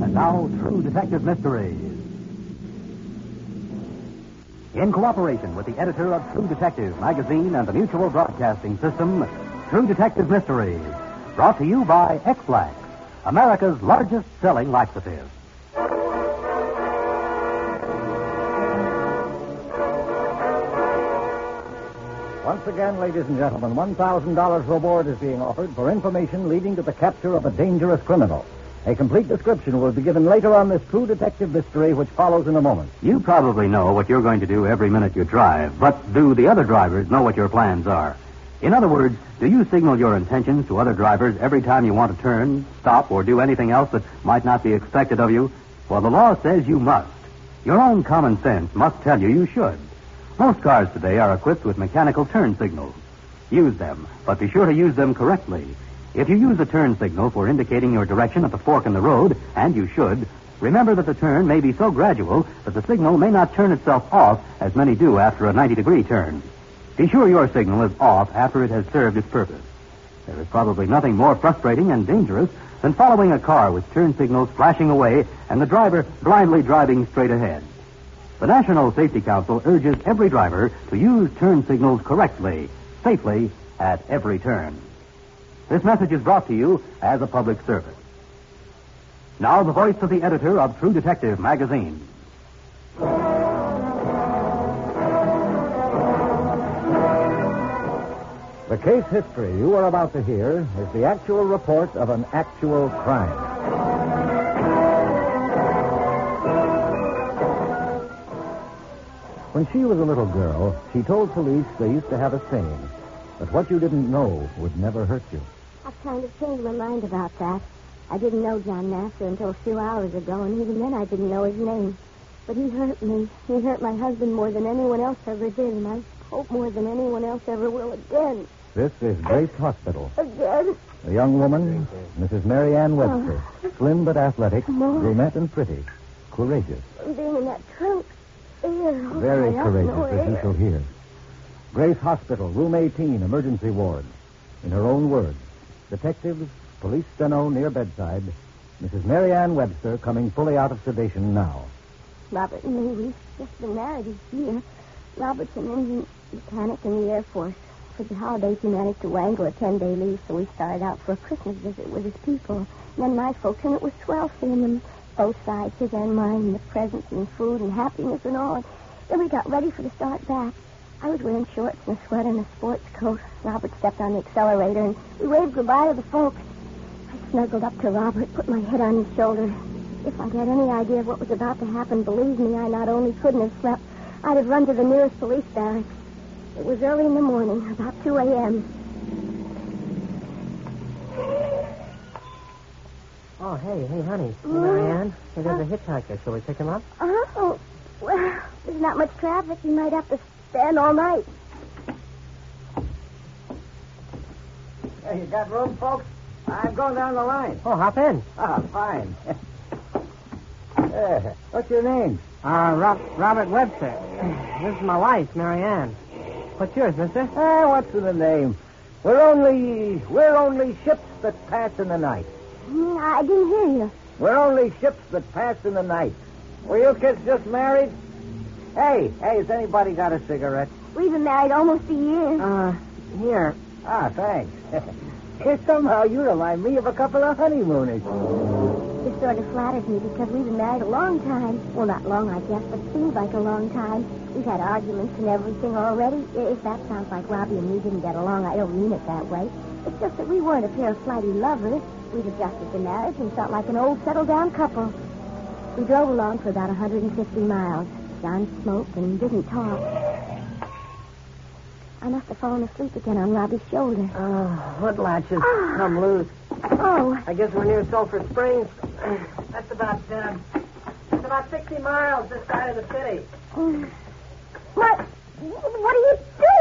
And now, True Detective Mysteries. In cooperation with the editor of True Detective magazine and the Mutual Broadcasting System, True Detective Mysteries, brought to you by X-Lax, America's largest selling laxative. Once again, ladies and gentlemen, $1,000 reward is being offered for information leading to the capture of a dangerous criminal. A complete description will be given later on this True Detective mystery, which follows in a moment. You probably know what you're going to do every minute you drive, but do the other drivers know what your plans are? In other words, do you signal your intentions to other drivers every time you want to turn, stop, or do anything else that might not be expected of you? Well, the law says you must. Your own common sense must tell you you should. Most cars today are equipped with mechanical turn signals. Use them, but be sure to use them correctly. If you use a turn signal for indicating your direction at the fork in the road, and you should, remember that the turn may be so gradual that the signal may not turn itself off as many do after a 90-degree turn. Be sure your signal is off after it has served its purpose. There is probably nothing more frustrating and dangerous than following a car with turn signals flashing away and the driver blindly driving straight ahead. The National Safety Council urges every driver to use turn signals correctly, safely, at every turn. This message is brought to you as a public service. Now, the voice of the editor of True Detective magazine. The case history you are about to hear is the actual report of an actual crime. When she was a little girl, she told police they used to have a saying, that what you didn't know would never hurt you. I've kind of changed my mind about that. I didn't know John Nasser until a few hours ago, and even then I didn't know his name. But he hurt me. He hurt my husband more than anyone else ever did, and I hope more than anyone else ever will again. This is Grace Hospital. Again? A young woman, Mrs. Mary Ann Webster, slim but athletic, brunette and pretty, courageous. Being in that trunk. Very courageous, as you shall hear. Grace Hospital, room 18, emergency ward. In her own words, detectives, police steno near bedside, Mrs. Mary Ann Webster coming fully out of sedation now. Robert and me, we've just been married a year. Robert's an engine mechanic in the Air Force. For the holidays, he managed to wangle a 10-day leave, so we started out for a Christmas visit with his people. And then my folks, and it was swell seeing them, both sides, his and mine, and the presents and food and happiness and all. And then we got ready for the start back. I was wearing shorts and a sweater and a sports coat. Robert stepped on the accelerator, and we waved goodbye to the folks. I snuggled up to Robert, put my head on his shoulder. If I'd had any idea of what was about to happen, believe me, I not only couldn't have slept, I'd have run to the nearest police barracks. It was early in the morning, about 2 a.m. Oh, hey, honey. Hey, Marianne. Hey, there's a hitchhiker. Shall we pick him up? Oh, well, there's not much traffic. You might have to stand all night. Hey, you got room, folks? I'm going down the line. Oh, hop in. Ah, fine. What's your name? Robert Webster. This is my wife, Marianne. What's yours, mister? What's in the name? We're only ships that pass in the night. I didn't hear you. We're only ships that pass in the night. Were you kids just married? Hey, has anybody got a cigarette? We've been married almost a year. Here. Ah, thanks. Somehow you remind me of a couple of honeymooners. This sort of flatters me because we've been married a long time. Well, not long, I guess, but seems like a long time. We've had arguments and everything already. If that sounds like Robbie and me didn't get along, I don't mean it that way. It's just that we weren't a pair of flighty lovers. We'd adjusted to marriage and felt like an old settled-down couple. We drove along for about 150 miles. John smoked and didn't talk. I must have fallen asleep again on Robbie's shoulder. Hood latches come loose. Oh. I guess we're near Sulphur Springs. That's about 60 miles this side of the city. What do you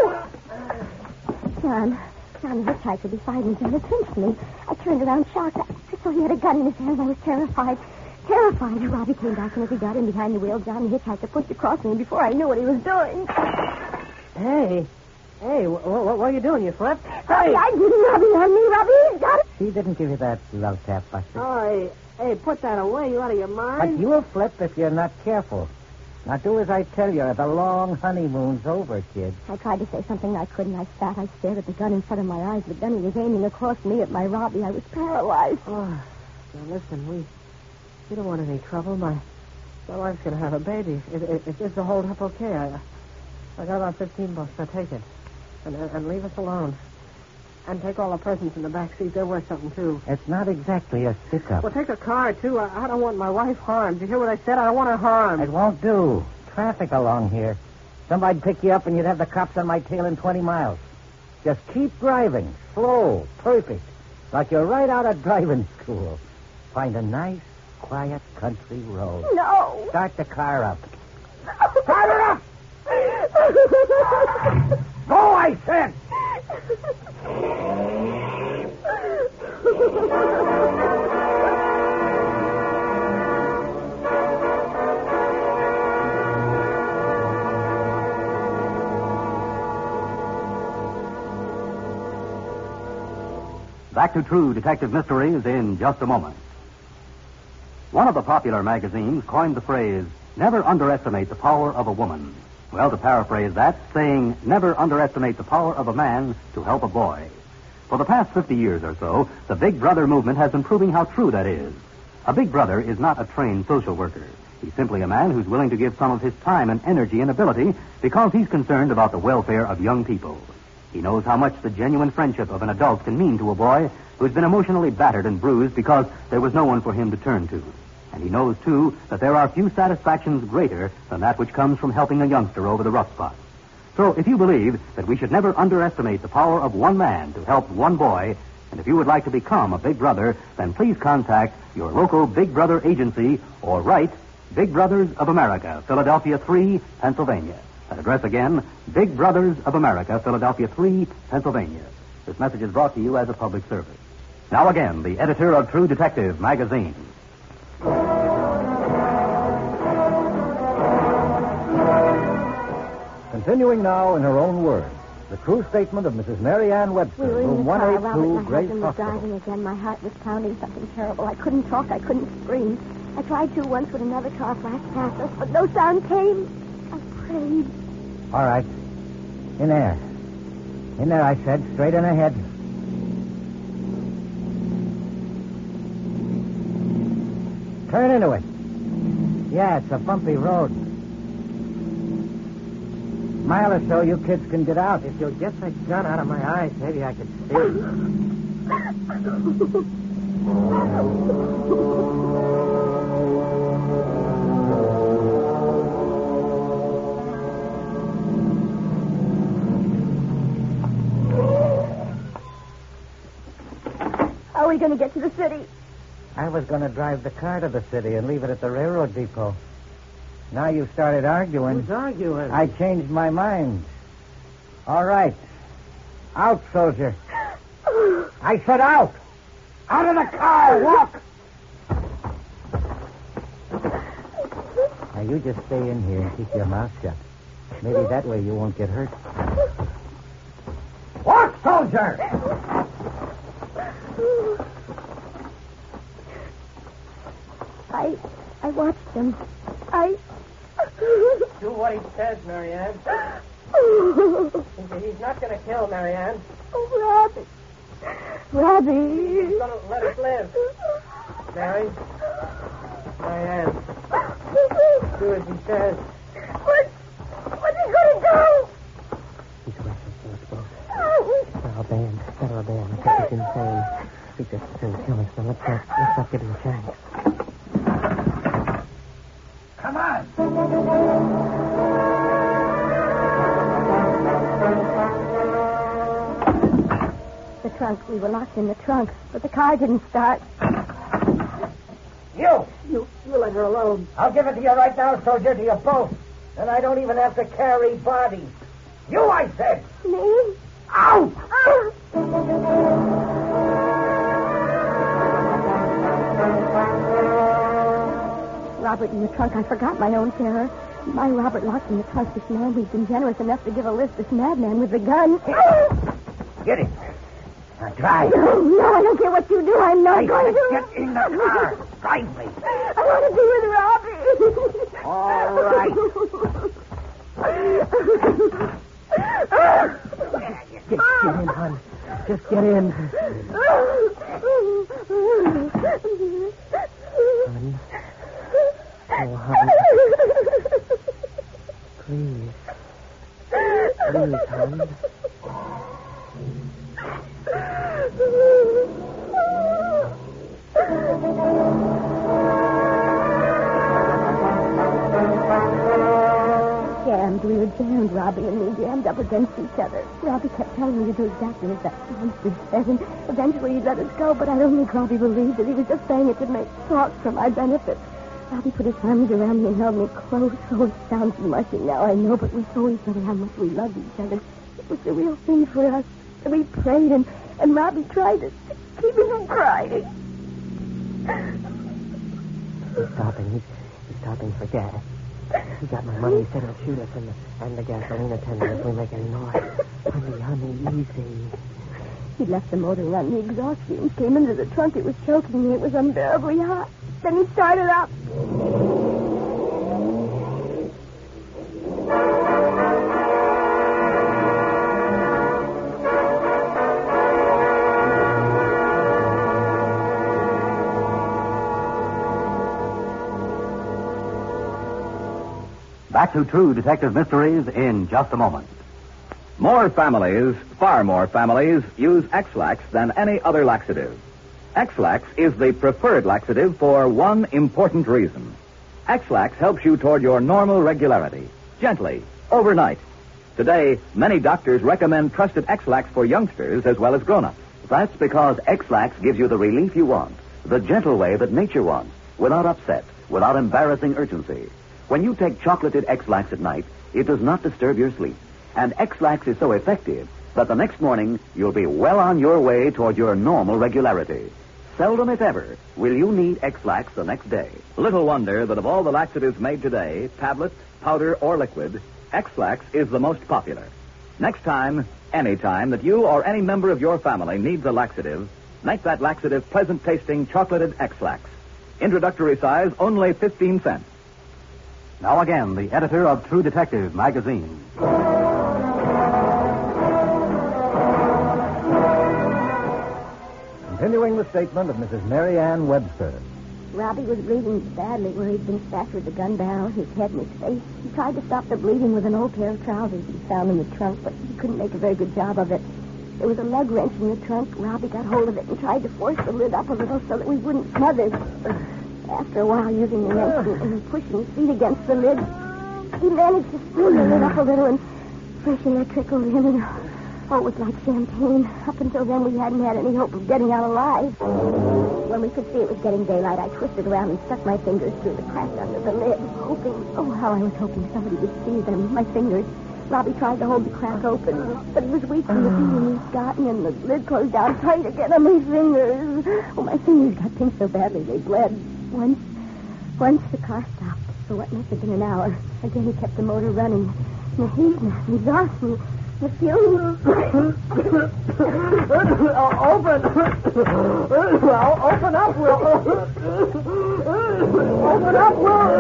do? John, the hitchhiker beside me tried to pinch me. I turned around shocked. I saw he had a gun in his hand. I was terrified. Robbie came back, and as he got in behind the wheel, John, the hitchhiker, pushed across me before I knew what he was doing. Hey, Hey, what are you doing? You flipped? Robbie, I didn't Robbie on me, Robbie. He's got it. She didn't give you that love tap, Buster. Oh, hey, put that away. You out of your mind? But you'll flip if you're not careful. Now do as I tell you. The long honeymoon's over, kid. I tried to say something I couldn't. I sat. I stared at the gun in front of my eyes. The gun he was aiming across me at my Robbie. I was paralyzed. Oh, now listen, we don't want any trouble. My wife's going to have a baby. If this will hold up okay, I got about $15. Now take it. And leave us alone. And take all the presents in the back seat. They're worth something, too. It's not exactly a stick-up. Well, take a car, too. I don't want my wife harmed. Did you hear what I said? I don't want her harmed. It won't do. Traffic along here. Somebody'd pick you up and you'd have the cops on my tail in 20 miles. Just keep driving. Slow. Perfect. Like you're right out of driving school. Find a nice, quiet country road. No. Start the car up. No. Start her up! Go, I said! Back to True Detective Mysteries in just a moment. One of the popular magazines coined the phrase, never underestimate the power of a woman. Well, to paraphrase that, saying, never underestimate the power of a man to help a boy. For the past 50 years or so, the Big Brother movement has been proving how true that is. A Big Brother is not a trained social worker. He's simply a man who's willing to give some of his time and energy and ability because he's concerned about the welfare of young people. He knows how much the genuine friendship of an adult can mean to a boy who's been emotionally battered and bruised because there was no one for him to turn to. And he knows, too, that there are few satisfactions greater than that which comes from helping a youngster over the rough spots. So if you believe that we should never underestimate the power of one man to help one boy, and if you would like to become a Big Brother, then please contact your local Big Brother agency or write Big Brothers of America, Philadelphia 3, Pennsylvania. That address again, Big Brothers of America, Philadelphia 3, Pennsylvania. This message is brought to you as a public service. Now again, the editor of True Detective magazine. Continuing now in her own words, the true statement of Mrs. Mary Ann Webster, We were in room the car. 182, Robert, my Grace husband was Hospital. driving again. My heart was pounding something terrible. I couldn't talk. I couldn't scream. I tried to once when another car flashed past us, but no sound came. I prayed. All right. In there. In there, I said. Straight in ahead. Turn into it. Yeah, it's a bumpy road. Mile or so, you kids can get out. If you'll get that gun out of my eyes, maybe I could see. How are we going to get to the city? I was going to drive the car to the city and leave it at the railroad depot. Now you've started arguing. Who's arguing? I changed my mind. All right. Out, soldier. I said out. Out of the car. Walk. Now you just stay in here and keep your mouth shut. Maybe that way you won't get hurt. Walk, soldier. I watched him. Do what he says, Marianne. He's not going to kill Marianne. Oh, Robbie. He's going to let us live. Mary. Marianne. Do as he says. What's he going to do? He's restless, so it's both. They're a band. They're a band. I think he's insane. He just as soon kill us. So let's not give him a chance. Come on. The trunk. We were locked in the trunk, but the car didn't start. You. You let her alone. I'll give it to you right now, soldier, to you both. And I don't even have to carry bodies. You, I said. Me? Out! Robert, in the trunk, I forgot my own terror. My Robert locked in the trunk. This man who's been generous enough to give a lift, this madman with the gun. Get it. Now drive. No, I don't care what you do. I'm not going to. Get in the car. Drive me. I want to be with Robbie. All right. Get in, hon. Just get in. Hon. Oh, hon. Please. Please, hon. We were jammed, Robbie and me, jammed up against each other. Robbie kept telling me to do exactly as that monster said, and eventually he'd let us go, but I don't think Robbie believed it. He was just saying it to make talk for my benefit. Robbie put his arms around me and held me close. Oh, it sounds mushy now, I know, but we told each other how much we loved each other. It was the real thing for us. And we prayed, and Robbie tried to keep me from crying. He's stopping for gas. He got my money. He said he'll shoot us and the gasoline attendant if we make any noise. Honey, easy. He left the motor running. The exhaust fumes came into the trunk. It was choking me. It was unbearably hot. Then he started up. Back to True Detective Mysteries in just a moment. More families, far more families, use X-Lax than any other laxative. X-Lax is the preferred laxative for one important reason. X-Lax helps you toward your normal regularity, gently, overnight. Today, many doctors recommend trusted X-Lax for youngsters as well as grown-ups. That's because X-Lax gives you the relief you want, the gentle way that nature wants, without upset, without embarrassing urgency. When you take chocolated X-Lax at night, it does not disturb your sleep. And X-Lax is so effective that the next morning you'll be well on your way toward your normal regularity. Seldom, if ever, will you need X-Lax the next day. Little wonder that of all the laxatives made today, tablet, powder, or liquid, X-Lax is the most popular. Next time, any time that you or any member of your family needs a laxative, make that laxative pleasant-tasting chocolated X-Lax. Introductory size, only 15 cents. Now again, the editor of True Detective magazine. Continuing the statement of Mrs. Mary Ann Webster. Robbie was bleeding badly where he'd been slashed with the gun barrel, his head and his face. He tried to stop the bleeding with an old pair of trousers he found in the trunk, but he couldn't make a very good job of it. There was a lug wrench in the trunk. Robbie got hold of it and tried to force the lid up a little so that we wouldn't smother. After a while, using the wrench and pushing his feet against the lid, he managed to screw the lid up a little, and fresh air trickled in, and it was like champagne. Up until then, we hadn't had any hope of getting out alive. When we could see it was getting daylight, I twisted around and stuck my fingers through the crack under the lid, hoping, oh, how I was hoping somebody would see them, my fingers. Robbie tried to hold the crack open, but he was weak from the beating he'd gotten, and the lid closed down tight again on my fingers. Oh, my fingers got pink so badly they bled. Once the car stopped, for what must have been an hour. Again, he kept the motor running. And the heat and the exhaust and the fumes. Open up, Will. Open up,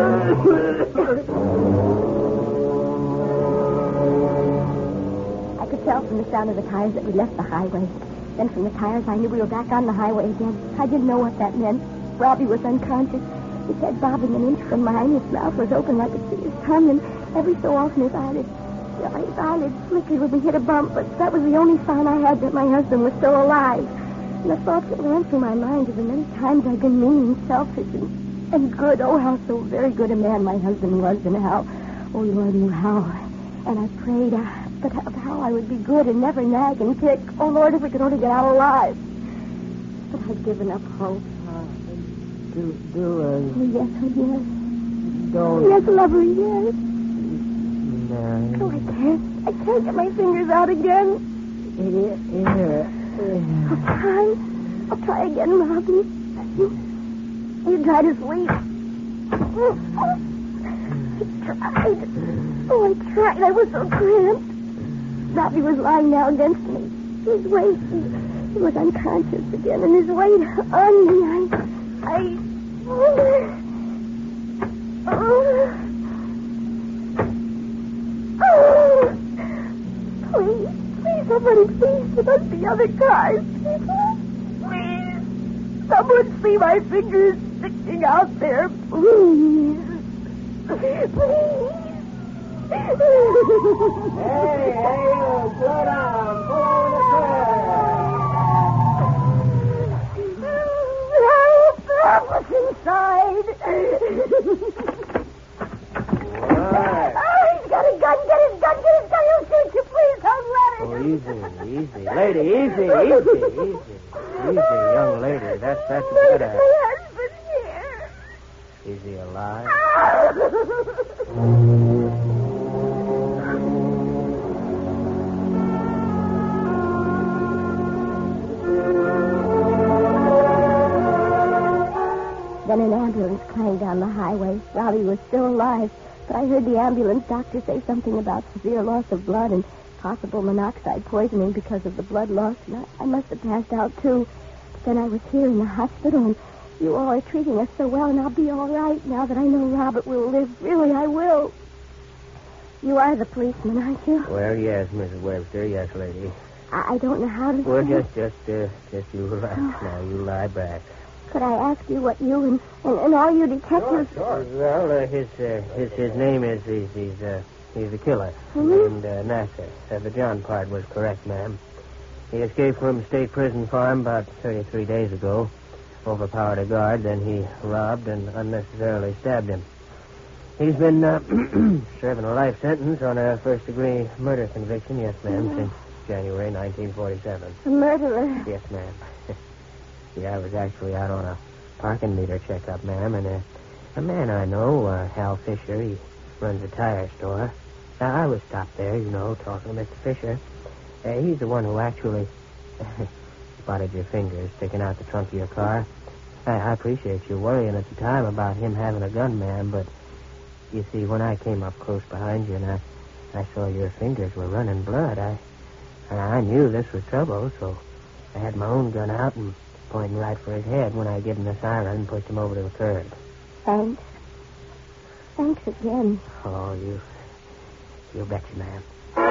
I could tell from the sound of the tires that we left the highway. Then from the tires, I knew we were back on the highway again. I didn't know what that meant. Robbie was unconscious. His head bobbing an inch from mine. His mouth was open. I could see his tongue, and every so often his eyelids flickered when we hit a bump, but that was the only sign I had that my husband was still alive. And the thoughts that ran through my mind of the many times I'd been mean and selfish and good. Oh, how so very good a man my husband was, and how, oh, Lord knew how. And I prayed, but how I would be good and never nag and kick. Oh, Lord, if we could only get out alive. But I'd given up hope. Do Yes, don't. yes, lover, yes. Mary. Oh, I can't get my fingers out again. I'll try again, Robbie. You try to sleep. I tried. I was so cramped. Robbie was lying now against me. His weight, he was unconscious again, and his weight on me. Please, somebody, please, there must be other cars. Please, someone see my fingers sticking out there, please. Please. Hey, slow down. Pull over the car. Help! What's inside? What? Oh, he's got a gun. Get his gun. He'll shoot you. Please don't let him. Oh, easy. Lady, easy. Easy, young lady. That's Where's better. my husband here? Is he alive? Then an ambulance clanged down the highway. Robbie was still alive, but I heard the ambulance doctor say something about severe loss of blood and possible monoxide poisoning because of the blood loss, and I must have passed out, too. But then I was here in the hospital, and you all are treating us so well, and I'll be all right now that I know Robert will live. Really, I will. You are the policeman, aren't you? Well, yes, Mrs. Webster. Yes, lady. I don't know how to Well, say. just you relax now. You lie back. Could I ask you what you and all you detectives... Sure. Well, his name is, he's the killer. Mm-hmm. Named Nasser. The John part was correct, ma'am. He escaped from State Prison Farm about 33 days ago. Overpowered a guard, then he robbed and unnecessarily stabbed him. He's been serving a life sentence on a first-degree murder conviction, yes, ma'am, since January 1947. A murderer. Yes, ma'am. Yeah, I was actually out on a parking meter checkup, ma'am, and a man I know, Hal Fisher, he runs a tire store. I was stopped there, talking to Mr. Fisher. He's the one who actually spotted your fingers sticking out the trunk of your car. I appreciate you worrying at the time about him having a gun, ma'am, but you see, when I came up close behind you and I saw your fingers were running blood, I knew this was trouble, so I had my own gun out and pointing right for his head when I gave him the siren and pushed him over to the curb. Thanks. Thanks again. Oh, you betcha, ma'am.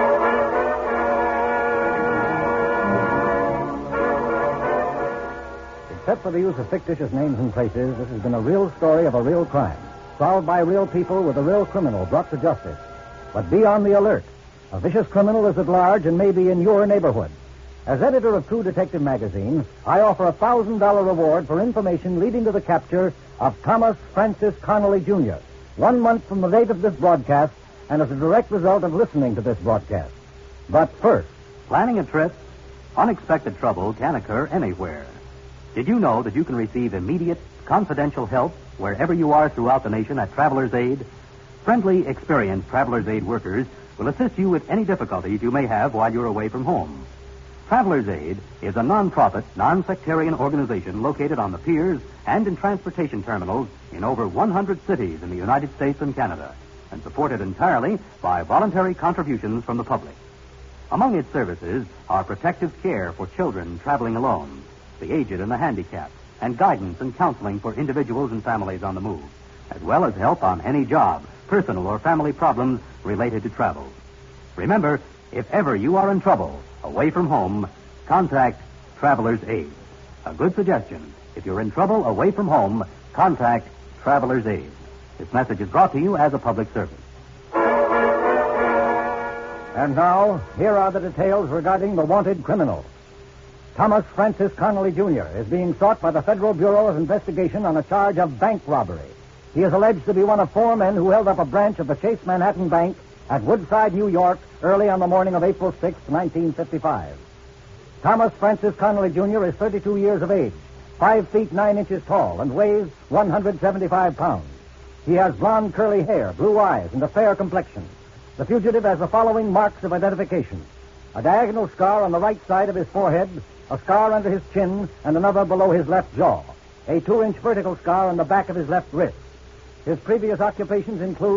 Except for the use of fictitious names and places, this has been a real story of a real crime, solved by real people with a real criminal brought to justice. But be on the alert. A vicious criminal is at large and may be in your neighborhood. As editor of True Detective magazine, I offer a $1,000 reward for information leading to the capture of Thomas Francis Connolly, Jr., 1 month from the date of this broadcast and as a direct result of listening to this broadcast. But first, Planning a trip? Unexpected trouble can occur anywhere. Did you know that you can receive immediate, confidential help wherever you are throughout the nation at Traveler's Aid? Friendly, experienced Traveler's Aid workers will assist you with any difficulties you may have while you're away from home. Traveler's Aid is a non-profit, non-sectarian organization located on the piers and in transportation terminals in over 100 cities in the United States and Canada, and supported entirely by voluntary contributions from the public. Among its services are protective care for children traveling alone, the aged and the handicapped, and guidance and counseling for individuals and families on the move, as well as help on any job, personal or family problems related to travel. Remember, if ever you are in trouble, away from home, contact Traveler's Aid. A good suggestion. If you're in trouble away from home, contact Traveler's Aid. This message is brought to you as a public service. and now, here are the details regarding the wanted criminal. Thomas Francis Connolly, Jr. is being sought by the Federal Bureau of Investigation on a charge of bank robbery. He is alleged to be one of 4 men who held up a branch of the Chase Manhattan Bank at Woodside, New York, early on the morning of April 6, 1955. Thomas Francis Connolly, Jr. is 32 years of age, 5 feet 9 inches tall, and weighs 175 pounds. He has blonde curly hair, blue eyes, and a fair complexion. The fugitive has the following marks of identification: a diagonal scar on the right side of his forehead, a scar under his chin, and another below his left jaw, a 2-inch vertical scar on the back of his left wrist. His previous occupations include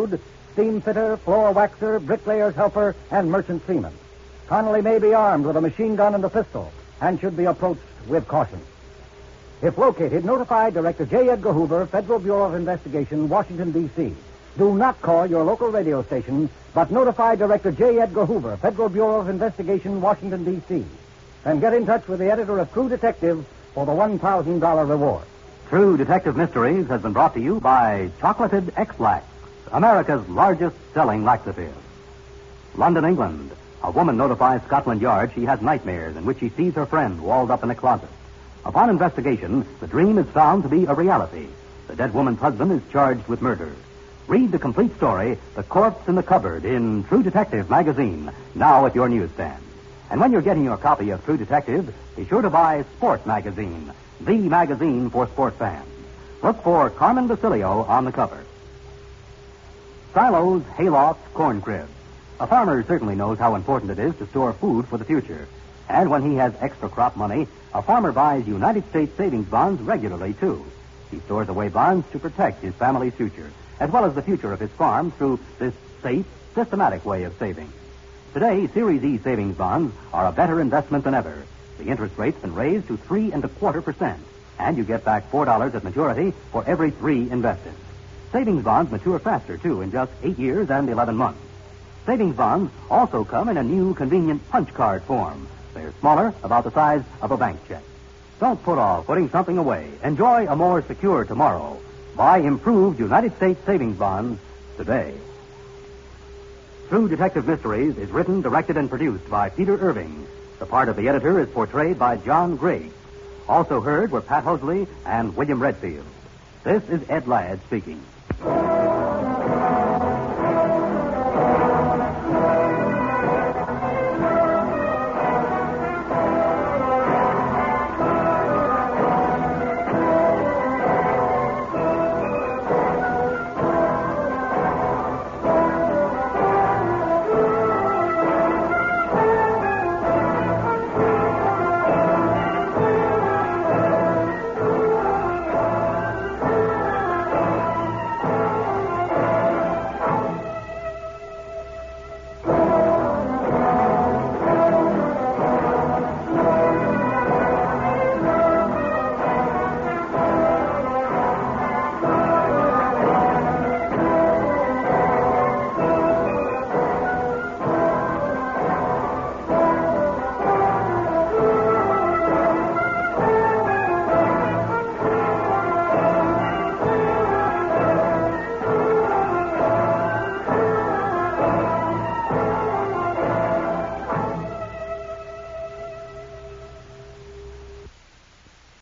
steam fitter, floor waxer, bricklayer's helper, and merchant seaman. Connolly may be armed with a machine gun and a pistol and should be approached with caution. If located, notify Director J. Edgar Hoover, Federal Bureau of Investigation, Washington, D.C. Do not call your local radio station, but notify Director J. Edgar Hoover, Federal Bureau of Investigation, Washington, D.C. And get in touch with the editor of True Detective for the $1,000 reward. True Detective Mysteries has been brought to you by Chocolated X-Lax, America's largest selling laxative. London, England. A woman notifies Scotland Yard she has nightmares in which she sees her friend walled up in a closet. Upon investigation, the dream is found to be a reality. The dead woman's husband is charged with murder. Read the complete story, The Corpse in the Cupboard, in True Detective magazine, now at your newsstand. And when you're getting your copy of True Detective, be sure to buy Sport magazine, the magazine for sports fans. Look for Carmen Basilio on the cover. Silos, haylofts, corn cribs. A farmer certainly knows how important it is to store food for the future. And when he has extra crop money, a farmer buys United States savings bonds regularly, too. He stores away bonds to protect his family's future, as well as the future of his farm through this safe, systematic way of saving. Today, Series E savings bonds are a better investment than ever. The interest rate's been raised to 3.25%, and you get back $4 at maturity for every 3 invested. Savings bonds mature faster, too, in just 8 years and 11 months. Savings bonds also come in a new convenient punch card form. They're smaller, about the size of a bank check. Don't put off putting something away. Enjoy a more secure tomorrow. Buy improved United States savings bonds today. True Detective Mysteries is written, directed, and produced by Peter Irving. The part of the editor is portrayed by John Gray. Also heard were Pat Hosley and William Redfield. This is Ed Ladd speaking.